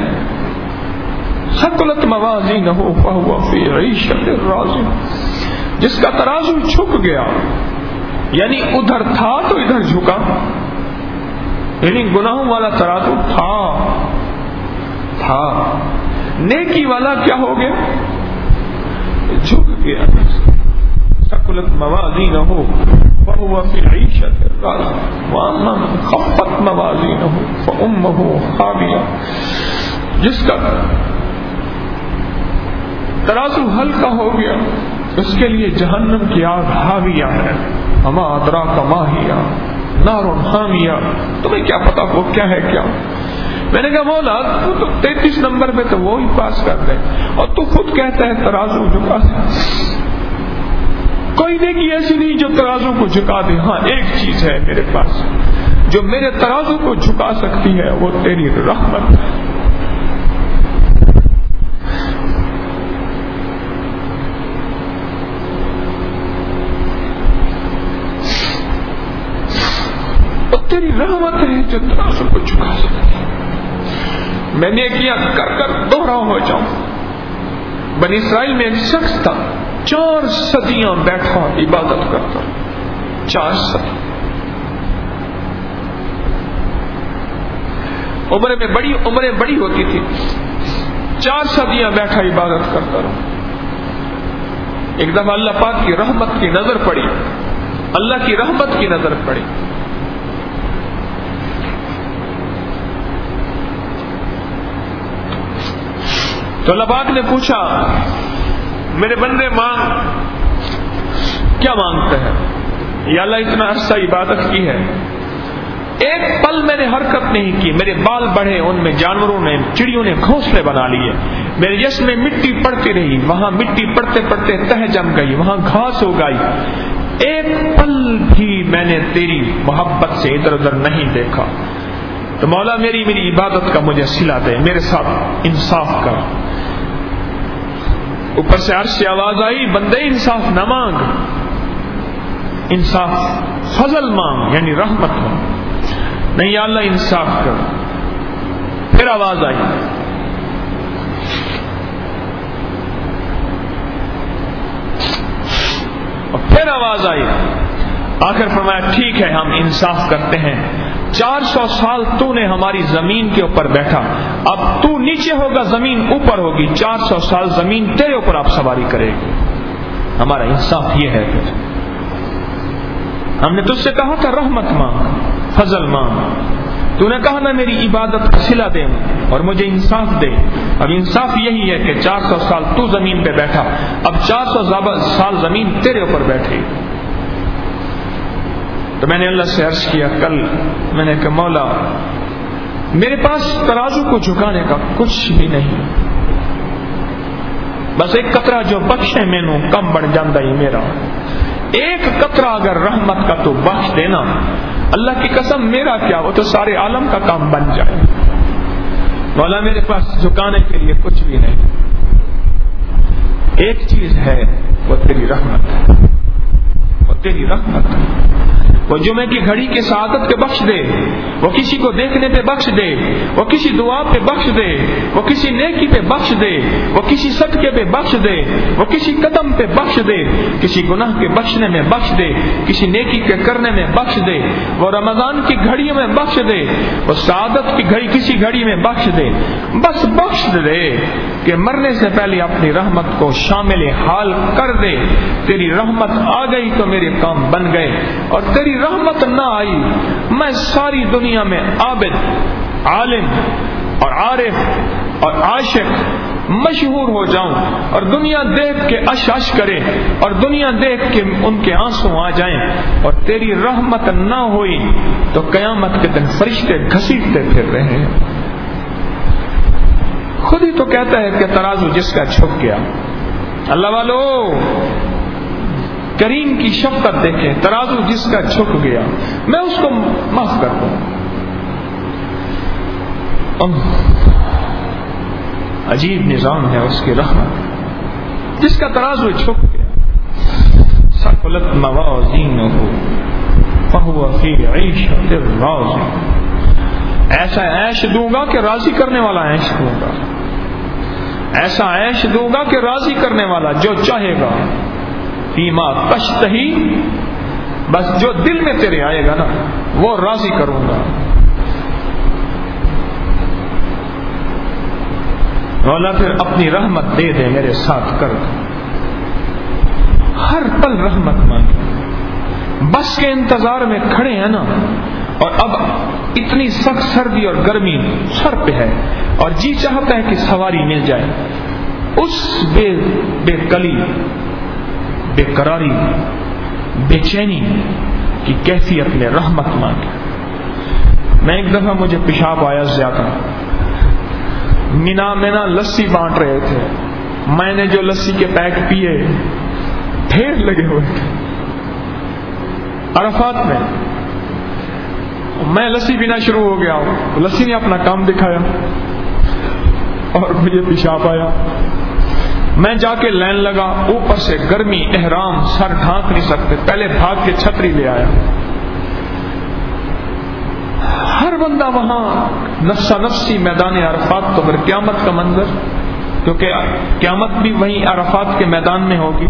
ثقلت موازینہ فہو فی عیشۃ راضیہ، جس کا ترازو جھک گیا، یعنی ادھر تھا تو ادھر جھکا، یعنی گناہوں والا ترازو تھا تھا نیکی والا کیا ہو گیا؟ جھک گیا۔ ثقلت موازینہ فہو فی عیشۃ راضیہ واما من خفت موازینہ فامہ ہاویہ، جس کا ترازو ہلکا ہو گیا اس کے لیے جہنم کی آگ حاویہ ہے، وما ادراک ما ہی نار حامیہ، تمہیں کیا پتا وہ کیا ہے کیا؟ میں نے کہا مولا تو, تو تینتیس نمبر پہ تو وہی پاس کر دے، اور تو خود کہتا ہے ترازو جھکا دے۔ کوئی نیکی ایسی نہیں جو ترازو کو جھکا دے، ہاں ایک چیز ہے میرے پاس جو میرے ترازو کو جھکا سکتی ہے، وہ تیری رحمت ہے۔ تیری رحمت ہے جو ترازو کو جھکا سکتی ہے۔ میں نے کیا کر کر دوہرا ہو جاؤں۔ بنی اسرائیل میں ایک شخص تھا، چار صدیاں بیٹھا عبادت کرتا، چار صدی، عمر میں بڑی عمریں بڑی ہوتی تھی، چار صدیاں بیٹھا عبادت کرتا رہا۔ ایک دفعہ اللہ پاک کی رحمت کی نظر پڑی، اللہ کی رحمت کی نظر پڑی، تو اللہ پاک نے پوچھا میرے بندے مانگ، کیا مانگتے ہیں؟ یا اللہ اتنا عرصہ عبادت کی ہے، ایک پل میں نے حرکت نہیں کی، میرے بال بڑھے، ان میں جانوروں نے چڑیوں نے گھونسلے بنا لیے، میرے جسم میں مٹی پڑتی رہی، وہاں مٹی پڑتے پڑتے تہ جم گئی، وہاں گھاس ہو گئی، ایک پل بھی میں نے تیری محبت سے ادھر ادھر نہیں دیکھا، تو مولا میری میری عبادت کا مجھے صلہ دے، میرے ساتھ انصاف کر۔ اوپر سے عرش سے آواز آئی، بندے انصاف نہ مانگ، انصاف فضل مانگ، یعنی رحمت مانگ، نہیں یا اللہ انصاف کر۔ پھر آواز آئی، اور پھر آواز آئی، آخر فرمایا ٹھیک ہے ہم انصاف کرتے ہیں، چار سو سال تو نے ہماری زمین کے اوپر بیٹھا، اب تو نیچے ہوگا زمین اوپر ہوگی، چار سو سال زمین تیرے اوپر آپ سواری کرے گی، ہمارا انصاف یہ ہے۔ پھر ہم نے تجھ سے کہا تھا رحمت مانگ، فضل مانگ، تو نے کہا نا میری عبادت کا صلہ دے اور مجھے انصاف دے، اب انصاف یہی ہے کہ چار سو سال تو زمین پہ بیٹھا، اب چار سو سال زمین تیرے اوپر بیٹھے۔ تو میں نے اللہ سے عرض کیا کل، میں نے کہا مولا میرے پاس ترازو کو جھکانے کا کچھ بھی نہیں، بس ایک قطرہ جو بخشے مینوں کم بن جاندہ ہی میرا، ایک قطرہ اگر رحمت کا تو بخش دینا، اللہ کی قسم میرا کیا وہ تو سارے عالم کا کام بن جائے۔ مولا میرے پاس جھکانے کے لیے کچھ بھی نہیں، ایک چیز ہے وہ تیری رحمت ہے، وہ تیری رحمت ہے، وہ جمعے کی گھڑی کے سعادت پہ بخش دے، وہ کسی کو دیکھنے پہ بخش دے، وہ کسی دعا پہ بخش دے، وہ کسی نیکی پہ بخش دے، وہ کسی صدقے پہ بخش دے، وہ کسی قدم پہ بخش دے، کسی گناہ کے بخشنے میں بخش دے، کسی نیکی کے کرنے میں بخش دے، وہ رمضان کی گھڑیوں میں بخش دے، وہ سعادت کی گھڑی کسی گھڑی میں بخش دے، بس بخش دے کہ مرنے سے پہلے اپنی رحمت کو شامل حال کر دے۔ تیری رحمت آ گئی تو میرے کام بن گئے، اور تیری رحمت نہ آئی میں ساری دنیا میں عابد، عالم اور عارف اور عاشق مشہور ہو جاؤں، اور دنیا دیکھ کے اش اش کرے، اور دنیا دیکھ کے ان کے آنسو آ جائیں، اور تیری رحمت نہ ہوئی تو قیامت کے دن فرشتے گھسیٹتے پھر رہے ہیں۔ خود ہی تو کہتا ہے کہ ترازو جس کا جھک گیا، اللہ والو کریم کی شفقت دیکھیں، ترازو جس کا جھک گیا میں اس کو معاف کر دوں۔ عجیب نظام ہے اس کی رحمت، جس کا ترازو جھک گیا، ثقلت موازینہ فہو فی عیشۃ راضیہ، ایسا عیش دوں گا کہ راضی کرنے والا عیش دوں گا، ایسا عیش دوں گا کہ راضی کرنے والا، جو چاہے گا، فیما تشتہی، بس جو دل میں تیرے آئے گا نا وہ راضی کروں گا۔ مولا پھر اپنی رحمت دے دے میرے ساتھ کر دے، ہر پل رحمت مانگے، بس کے انتظار میں کھڑے ہیں نا، اور اب اتنی سخت سردی اور گرمی سر پہ ہے، اور جی چاہتا ہے کہ سواری مل جائے، اس بے بے کلی، بے قراری، بے چینی کی کیفیت میں رحمت مانگے۔ میں ایک دفعہ مجھے پیشاب آیا زیادہ، مینا میں نا لسی بانٹ رہے تھے، میں نے جو لسی کے پیک پیے ڈھیر لگے ہوئے تھے عرفات میں، میں لسی پینا شروع ہو گیا، لسی نے اپنا کام دکھایا اور مجھے پیشاب آیا، میں جا کے لین لگا، اوپر سے گرمی، احرام، سر ڈھانک نہیں سکتے، پہلے بھاگ کے چھتری لے آیا، ہر بندہ وہاں نفسا نفسی میدان عرفات، تو پھر قیامت کا منظر، کیونکہ قیامت بھی وہیں عرفات کے میدان میں ہوگی۔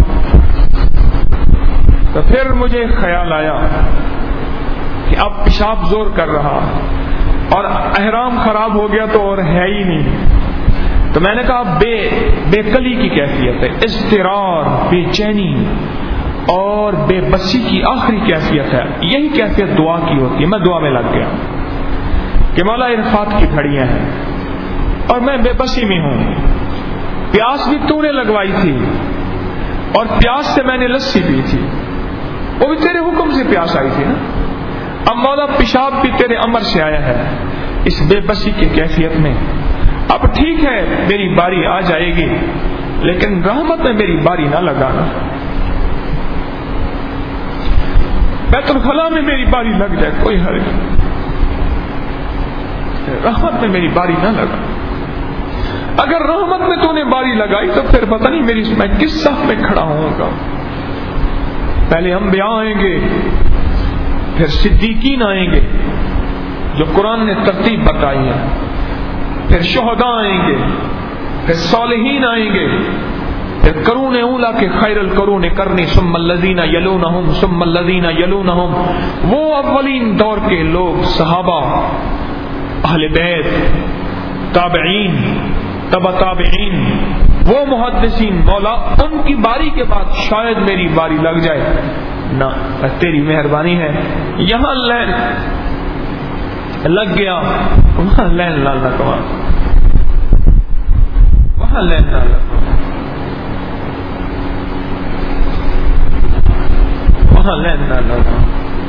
تو پھر مجھے خیال آیا کہ اب پیشاب زور کر رہا اور احرام خراب ہو گیا تو اور ہے ہی نہیں، تو میں نے کہا بے بے کلی کی کیفیت ہے، اضطرار، بے چینی اور بے بسی کی آخری کیفیت ہے، یہی کیفیت دعا کی ہوتی ہے۔ میں دعا میں لگ گیا کہ مولا عرفات کی گھڑیاں ہیں اور میں بے بسی میں ہوں، پیاس بھی تو نے لگوائی تھی اور پیاس سے میں نے لسی پی تھی، وہ بھی تیرے حکم سے پیاس آئی تھی نا. اب مولا پیشاب بھی تیرے امر سے آیا ہے اس بے بسی کی کیفیت میں. اب ٹھیک ہے میری باری آ جائے گی لیکن رحمت میں میری باری نہ لگانا. بیت الخلا میں میری باری لگ جائے کوئی حرج نہیں، رحمت میں میری باری نہ لگا. اگر رحمت میں تو نے باری لگائی تو پھر پتہ نہیں میری میں کس صف میں کھڑا ہوں گا. پہلے انبیاء آئیں گے، پھر صدیقین آئیں گے جو قرآن نے ترتیب بتائی ہے، پھر شہداء آئیں گے، پھر صالحین آئیں گے، پھر قرون اولا کے خیر القرون کرنی، ثم الذین یلونہم ثم الذین یلونہم. وہ اولین دور کے لوگ، صحابہ، اہل بیت، تابعین، تبع تابعین، وہ محدثین. مولا ان کی باری کے بعد شاید میری باری لگ جائے. نہ، تیری مہربانی ہے. یہاں لین لگ گیا، وہاں لین نہ لگوا، وہاں لین نہ لگوا، وہاں لین نہ لگوا.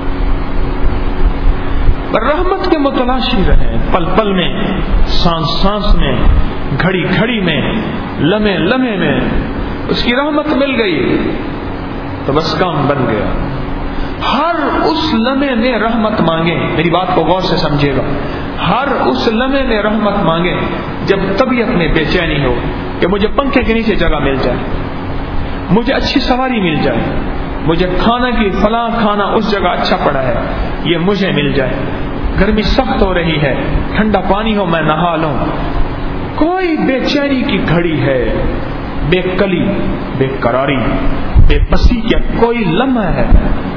رحمت کے متلاشی رہیں پل پل میں، سانس سانس میں، گھڑی گھڑی میں، لمحے لمحے میں. اس کی رحمت مل گئی تو بس کام بن گیا. ہر اس لمحے میں رحمت مانگے، میری بات کو غور سے سمجھے گا. ہر اس لمحے میں رحمت مانگے جب طبیعت میں بے چینی ہو کہ مجھے پنکھے کے نیچے جگہ مل جائے، مجھے اچھی سواری مل جائے، مجھے کھانا کی فلاں کھانا اس جگہ اچھا پڑا ہے یہ مجھے مل جائے، گرمی سخت ہو رہی ہے ٹھنڈا پانی ہو میں نہا لوں. کوئی بے چینی کی گھڑی ہے، بے کلی، بے قراری، بے بسی کا کوئی لمحہ ہے،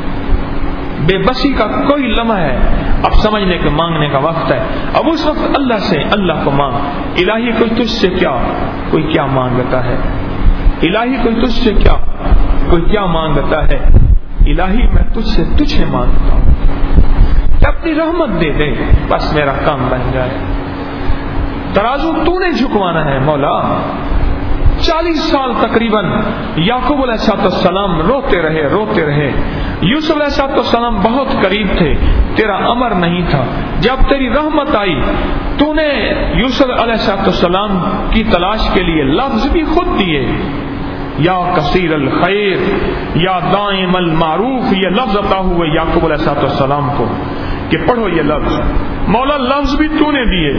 بے بسی کا کوئی لمحہ ہے. اب سمجھنے کے مانگنے کا وقت ہے. اب اس وقت اللہ سے اللہ کو مانگ. الہی کوئی تجھ سے کیا کوئی کیا مانگتا ہے، الہی کوئی تجھ سے کیا کوئی کیا مانگتا ہے. الہی میں تجھ سے تجھے مانگتا ہوں کہ اپنی رحمت دے دے بس میرا کام بن جائے. ترازو تو نے جھکوانا ہے مولا. چالیس سال تقریباً یعقوب علیہ السلام روتے رہے روتے رہے. یوسف علیہ السلام بہت قریب تھے، تیرا امر نہیں تھا. جب تیری رحمت آئی تو نے یوسف علیہ السلام کی تلاش کے لیے لفظ بھی خود دیے، یا کثیر الخیر، یا دائم المعروف. یہ لفظ عطا ہوئے یعقوب علیہ السلام کو کہ پڑھو یہ لفظ. مولا لفظ بھی تو نے دیے،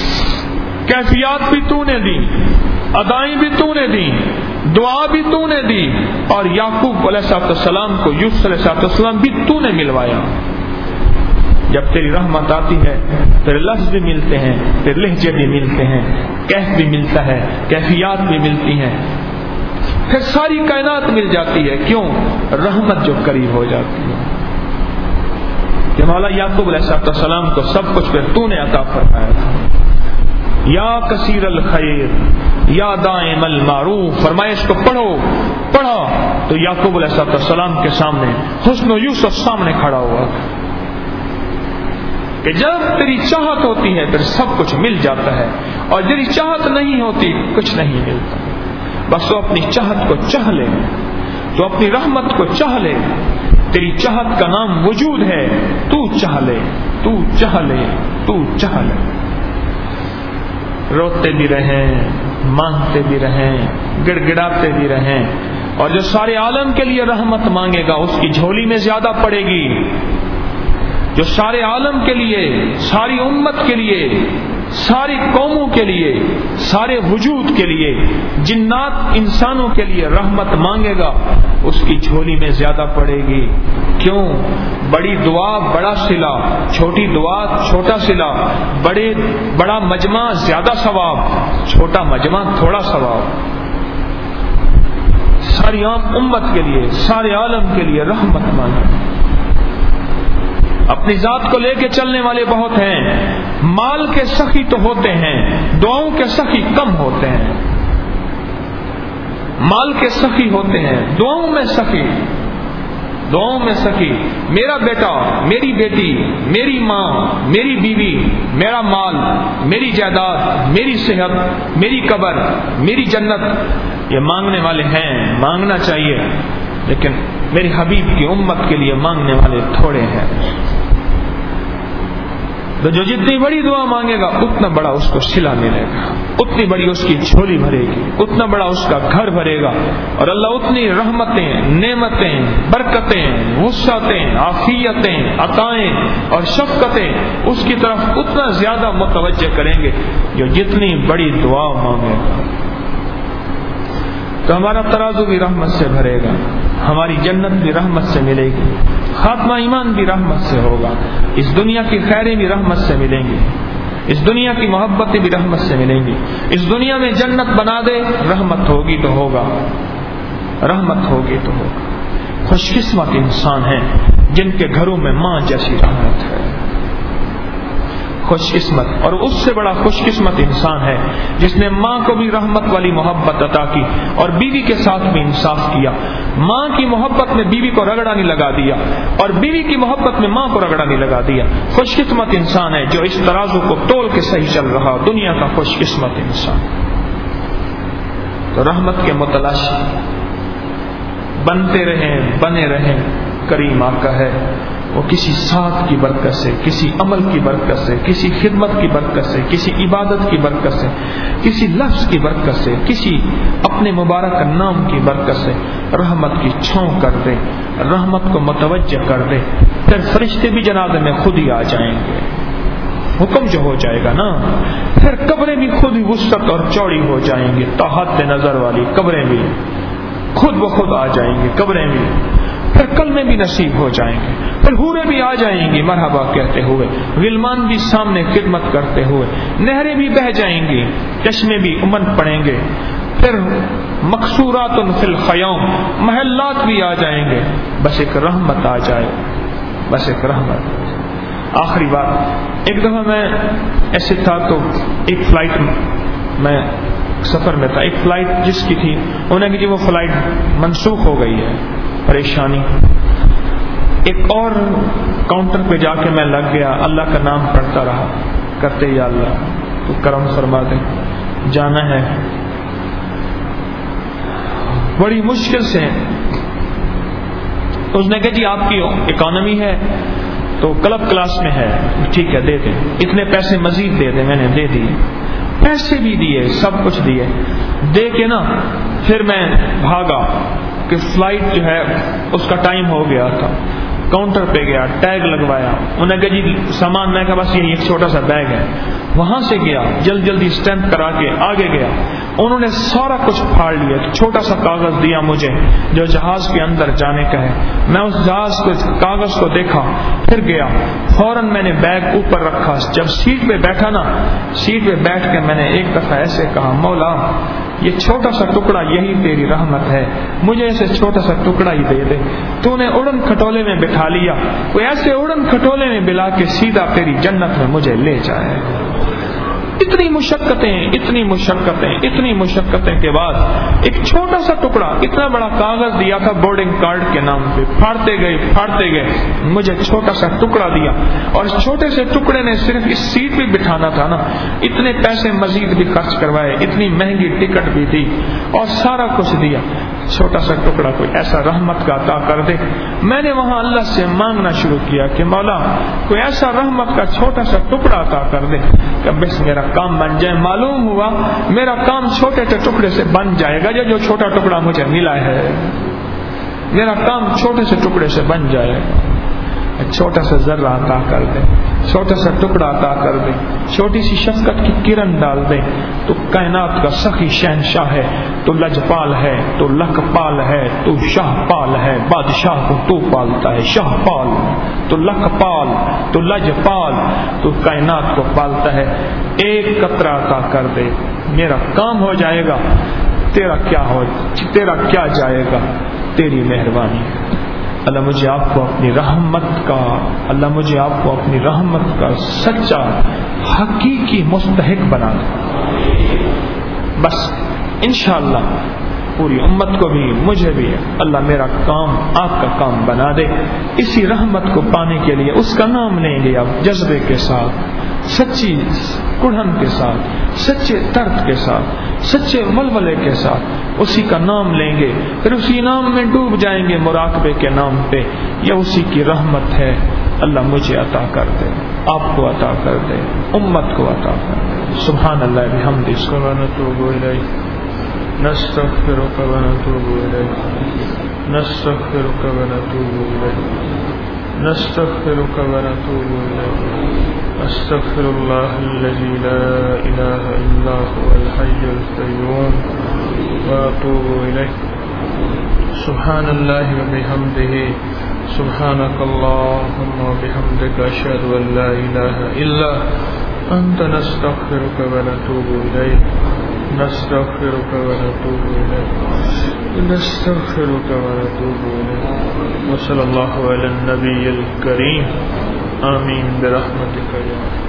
کیفیات بھی تو نے دی، ادائیں بھی تو نے دی، دعا بھی تو نے دی، اور یعقوب علیہ السلام کو یوسف علیہ السلام بھی تو نے ملوایا. جب تیری رحمت آتی ہے پھر لفظ بھی ملتے ہیں، پھر لہجے بھی ملتے ہیں، کیف بھی ملتا ہے، کیفیات بھی ملتی ہیں، پھر ساری کائنات مل جاتی ہے. کیوں؟ رحمت جو قریب ہو جاتی ہے. کہ مولا یعقوب علیہ السلام کو سب کچھ پھر تو نے عطا فرمایا تھا. یا کثیر الخیر، یا دائم المعروف. فرمایا اس کو پڑھو. پڑھا تو یعقوب علیہ السلام کے سامنے حسن و یوسف سامنے کھڑا ہوا کہ جب تیری چاہت ہوتی ہے پھر سب کچھ مل جاتا ہے، اور تیری چاہت نہیں ہوتی کچھ نہیں ملتا. بس تو اپنی چاہت کو چاہ لے، تو اپنی رحمت کو چاہ لے. تیری چاہت کا نام وجود ہے. تو چاہ لے، تو چاہ لے، تو چاہ لے. روتے بھی رہیں، مانگتے بھی رہیں، گڑ گڑاتے بھی رہیں. اور جو سارے عالم کے لیے رحمت مانگے گا اس کی جھولی میں زیادہ پڑے گی. جو سارے عالم کے لیے، ساری امت کے لیے، ساری قوموں کے لیے، سارے وجود کے لیے، جنات انسانوں کے لیے رحمت مانگے گا اس کی جھولی میں زیادہ پڑے گی. کیوں؟ بڑی دعا بڑا صلہ، چھوٹی دعا چھوٹا صلہ. بڑے بڑا مجمع زیادہ ثواب، چھوٹا مجمع تھوڑا ثواب. ساری عام امت کے لیے، سارے عالم کے لیے رحمت مانگے. اپنی ذات کو لے کے چلنے والے بہت ہیں، مال کے سخی تو ہوتے ہیں، دعاؤں کے سخی کم ہوتے ہیں. مال کے سخی ہوتے ہیں، دعاؤں میں سخی، دعاؤں میں سخی. میرا بیٹا، میری بیٹی، میری ماں، میری بیوی، میرا مال، میری جائیداد، میری صحت، میری قبر، میری جنت. یہ مانگنے والے ہیں، مانگنا چاہیے، لیکن میرے حبیب کی امت کے لیے مانگنے والے تھوڑے ہیں. تو جو جتنی بڑی دعا مانگے گا اتنا بڑا اس کو صلہ ملے گا، اتنی بڑی اس کی جھولی بھرے گی، اتنا بڑا اس کا گھر بھرے گا، اور اللہ اتنی رحمتیں، نعمتیں، برکتیں، وسعتیں، عافیتیں، عطائیں اور شفقتیں اس کی طرف اتنا زیادہ متوجہ کریں گے جو جتنی بڑی دعا مانگے گا. تو ہمارا ترازو بھی رحمت سے بھرے گا، ہماری جنت بھی رحمت سے ملے گی، خاتمہ ایمان بھی رحمت سے ہوگا، اس دنیا کی خیریں بھی رحمت سے ملیں گی، اس دنیا کی محبتیں بھی رحمت سے ملیں گی. اس دنیا میں جنت بنا دے، رحمت ہوگی تو ہوگا، رحمت ہوگی تو ہوگا. خوش قسمت انسان ہیں جن کے گھروں میں ماں جیسی رحمت ہے. خوش قسمت، اور اس سے بڑا خوش قسمت انسان ہے جس نے ماں کو بھی رحمت والی محبت عطا کی اور بیوی کے ساتھ بھی انصاف کیا. ماں کی محبت میں بیوی کو رگڑا نہیں لگا دیا اور بیوی کی محبت میں ماں کو رگڑا نہیں لگا دیا. خوش قسمت انسان ہے جو اس ترازو کو تول کے صحیح چل رہا، دنیا کا خوش قسمت انسان. تو رحمت کے متلاشی بنتے رہیں، بنے رہیں. کریم آقا ہے، وہ کسی ساتھ کی برکت سے، کسی عمل کی برکت سے، کسی خدمت کی برکت سے، کسی عبادت کی برکت سے، کسی لفظ کی برکت سے، کسی اپنے مبارک نام کی برکت سے رحمت کی چھاؤں کر دے، رحمت کو متوجہ کر دے. پھر فرشتے بھی جنازے میں خود ہی آ جائیں گے، حکم جو ہو جائے گا نا. پھر قبریں بھی خود ہی وسعت اور چوڑی ہو جائیں گی، تا حد نظر والی قبریں بھی خود بخود آ جائیں گی، قبریں بھی. پھر کلمے بھی نصیب ہو جائیں گے، پھر حوریں بھی آ جائیں گی مرحبا کہتے ہوئے، غلمان بھی سامنے خدمت کرتے ہوئے، نہریں بھی بہہ جائیں گی، چشمے بھی امن پڑیں گے. پھر مقصورات فی الخیام، محلات بھی آ جائیں گے. بس ایک رحمت آ جائے، بس ایک رحمت. آخری بات، ایک دفعہ میں ایسے تھا تو ایک فلائٹ میں سفر میں تھا، ایک فلائٹ جس کی تھی انہوں نے کہ جی وہ فلائٹ منسوخ ہو گئی ہے. پریشانی. ایک اور کاؤنٹر پہ جا کے میں لگ گیا، اللہ کا نام پڑھتا رہا، کرتے یا اللہ تو کرم فرما دے، جانا ہے. بڑی مشکل سے اس نے کہا جی آپ کی اکانومی ہے تو کلب کلاس میں ہے، ٹھیک ہے دے دیں، اتنے پیسے مزید دے دیں. میں نے دے دیے، پیسے بھی دیے، سب کچھ دیے. دے کے نا پھر میں بھاگا کہ فلائٹ جو ہے اس کا ٹائم ہو گیا تھا. کاؤنٹر پہ گیا، ٹیگ لگوایا، انہوں نے کہا جی سامان، میں کہا بس یہ ایک چھوٹا سا بیگ ہے. وہاں سے گیا، جلد جلدی اسٹیمپ کرا کے آگے گیا. انہوں نے سارا کچھ پھاڑ لیا، چھوٹا سا کاغذ دیا مجھے جو جہاز کے اندر جانے کا ہے. میں اس جہاز کو کاغذ کو دیکھا، پھر گیا، فوراً میں نے بیگ اوپر رکھا. جب سیٹ پہ بیٹھا نا، سیٹ پہ بیٹھ کے میں نے ایک دفعہ ایسے کہا، مولا یہ چھوٹا سا ٹکڑا یہی تیری رحمت ہے، مجھے ایسے چھوٹا سا ٹکڑا ہی دے دے. تو نے اڑن کھٹولے میں بٹھا لیا، کوئی ایسے اڑن کھٹولے میں بلا کے سیدھا تیری جنت میں مجھے لے جائے. اتنی مشقتیں، اتنی مشقتیں، اتنی مشقتیں کے بعد ایک چھوٹا سا ٹکڑا، اتنا بڑا کاغذ دیا تھا بورڈنگ کارڈ کے نام پہ، پھاڑتے گئے پھاڑتے گئے، مجھے چھوٹا سا ٹکڑا دیا. اور اس چھوٹے سے ٹکڑے نے صرف اس سیٹ پہ بٹھانا تھا نا، اتنے پیسے مزید بھی خرچ کروائے، اتنی مہنگی ٹکٹ بھی دی اور سارا کچھ دیا. چھوٹا سا ٹکڑا کوئی ایسا رحمت کا عطا کر دے. میں نے وہاں اللہ سے مانگنا شروع کیا کہ مولا کوئی ایسا رحمت کا چھوٹا سا ٹکڑا عطا کر دے کہ بس میرا کام بن جائے. معلوم ہوا میرا کام چھوٹے سے ٹکڑے سے بن جائے گا. جو چھوٹا ٹکڑا مجھے ملا ہے میرا کام چھوٹے سے ٹکڑے سے بن جائے گا. چھوٹا سا ذرہ عطا کر دے، چھوٹا سا ٹکڑا عطا کر دے، چھوٹی سی شفقت کی کرن ڈال دے. تو کائنات کا سخی شہنشاہ ہے، تو لجپال ہے، تو لکھپال ہے، تو شاہ پال ہے. بادشاہ کو تو پالتا ہے، شاہ پال، تو لکھپال، تو لجپال، تو کائنات کو پالتا ہے. ایک قطرہ عطا کر دے، میرا کام ہو جائے گا. تیرا کیا ہو تیرا کیا جائے گا، تیری مہربانی. اللہ مجھے آپ کو اپنی رحمت کا اللہ مجھے آپ کو اپنی رحمت کا سچا حقیقی مستحق بنا دے. بس انشاءاللہ پوری امت کو بھی مجھے بھی اللہ میرا کام آپ کا کام بنا دے. اسی رحمت کو پانے کے لیے اس کا نام لیں گے آپ جذبے کے ساتھ، سچی کڑھن کے ساتھ، سچے درد کے ساتھ، سچے ولولے کے ساتھ اسی کا نام لیں گے، پھر اسی نام میں ڈوب جائیں گے مراقبے کے نام پہ. یہ اسی کی رحمت ہے. اللہ مجھے عطا کر دے، آپ کو عطا کر دے، امت کو عطا کر دے. سبحان اللہ بحمدہ، ونتوب الیہ، نستغفرک ونتوب الیہ، نستغفرک ونتوب الیہ، نستغفرک ونتوب الیہ. استغفر اللہ الذی لا الہ الا هو الحی القیوم واتوب الیہ. سبحان اللہ وبحمدہ، سبحانک اللہم وبحمدک، اشہد ان لا الہ الا انت، نستغفرک ونتوب الیک، نستغفرک ونتوب الیک، نستغفرک ونتوب الیک. وصلی اللہ علی النبی الکریم. آمین برحمتک یا